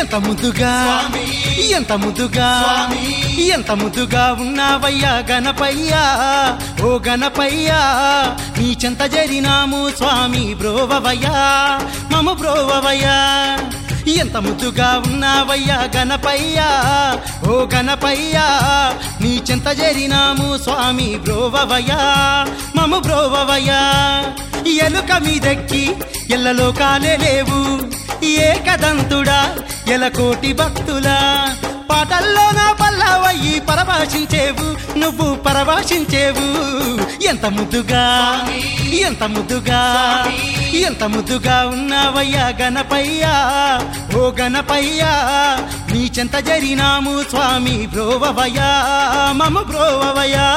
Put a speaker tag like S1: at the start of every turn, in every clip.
S1: ఎంత ముద్దుగా ఎంత ముద్దుగా ఎంత ముద్దుగా ఉన్నావయ్యా గణపయ్యా ఓ గణపయ్యా నీ చెంత చేరినాము స్వామి బ్రోవవయ్యా మమ బ్రోవవయ్యా ఎంత ముద్దుగా ఉన్నావయ్యా గణపయ్యా ఓ గణపయ్యా నీ చెంత చేరినాము స్వామి బ్రోవవయ్యా మమ బ్రోవవయ్యా ఎలుక మీదెక్కి ఎల్లలోకాలే లేవు ఏకదంతుడా ఎలకోటి భక్తులా పాటల్లో నా పల్లవయ్యి పరభాషించేవు నువ్వు పరభాషించేవు ఎంత ముద్దుగా ఎంత ముద్దుగా ఎంత ముద్దుగా ఉన్నావయ్యా గణపయ్యా ఓ గణపయ్యా నీ చెంత జరినాము స్వామి బ్రోవవయ్యా మమ బ్రోవవయ్యా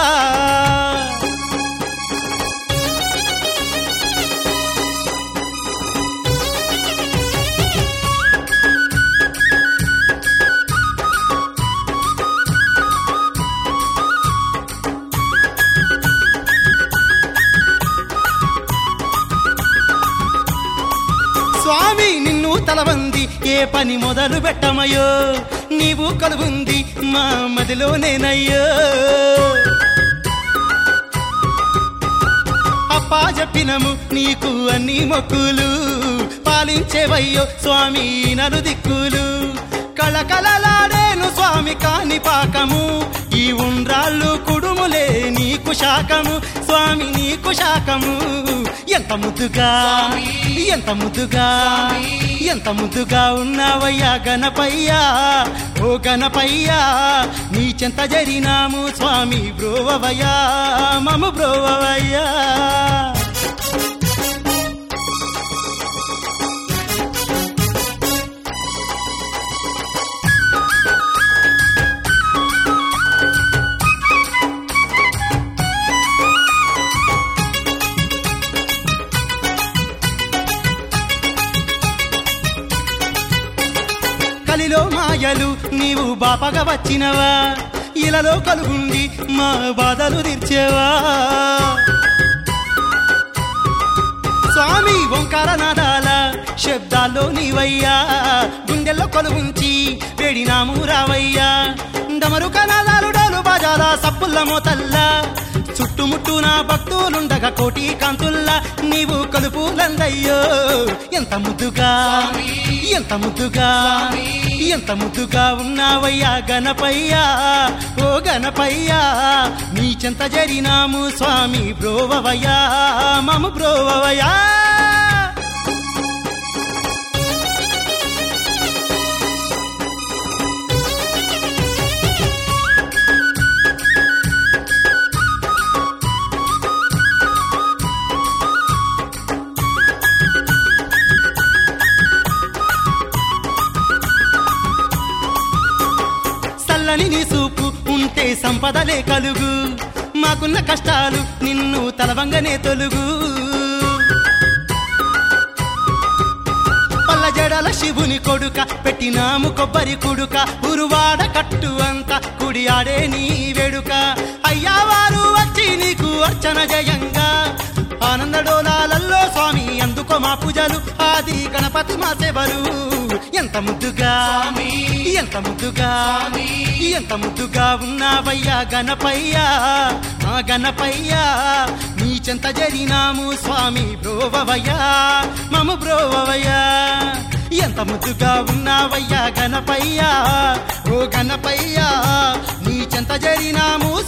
S1: స్వామి నిన్ను తలవంది ఏ పని మొదలు పెట్టమయ్యో నీవు కలుగుంది మా మదిలోనేనయ్యో అప్పా చెప్పినము నీకు అన్ని మొక్కులు పాలించేవయ్యో స్వామి నలు దిక్కులు కళకళలాడేను స్వామి కాని పాకము ఈ ఉండ్రాళ్ళు కుడుములే నీకు శాకము స్వామి నీకు శాకము ఎంత ముద్దుగా ఎంత ముద్దుగా ఎంత ముద్దుగా ఉన్నావయ్యా గణపయ్యా ఓ గణపయ్యా నీ చెంత జరినాము స్వామి బ్రోవవయ్యా మమ బ్రోవవయ్యా కలిలో మాయలు నీవు బాపగా వచ్చినవా ఇలలో కలుగుండి మా బాధలు తీర్చేవా స్వామి ఓంకార నాదాల శబ్దాల్లో నీవయ్యా గుండెల్లో కొలుగుంచి వేడినాము రావయ్యా డమరుక నాదాలు డోలు బాజాల సప్పుల్ల మోతల్లా చుట్టుముట్టు నా భక్తులుండగా కోటి కాంతుల్లా నీవు కలుపులందయ్యో ఎంత ముద్దుగా ఎంత ముద్దుగా ఎంత ముద్దుగా ఉన్నావయ్యా గణపయ్యా ఓ గణపయ్యా నీ చెంత జరినాము స్వామి బ్రోవవయ్యా మమ బ్రోవవయ్యా నీ సూపు ఉంటే సంపదలే కలుగు మాకున్న కష్టాలు నిన్ను తలవంగనే తొలుగు పల్ల జడల శివుని కొడుక పెట్టినాము కొబ్బరి కుడుక ఉరువాడ కట్టు అంత కుడి ఆడే నీ వేడుక అయ్యా వారు వచ్చి నీకు అర్చన జయంగా ఆనందడోలాలల్లో స్వామి అందుకో మా పూజలు ఆది గణపతి మా సేవలు ఎంత ముద్దుగా ఎంత ముద్దుగా ఎంత ముద్దుగా ఉన్నావయ్యా గణపయ్యా ఆ గణపయ్యా నీ చెంత జరినాము స్వామి బ్రోవవయ్యా మమ బ్రోవవయ్యా ఎంత ముద్దుగా ఉన్నావయ్యా గణపయ్యా ఓ గణపయ్యా నీ చెంత జరినాము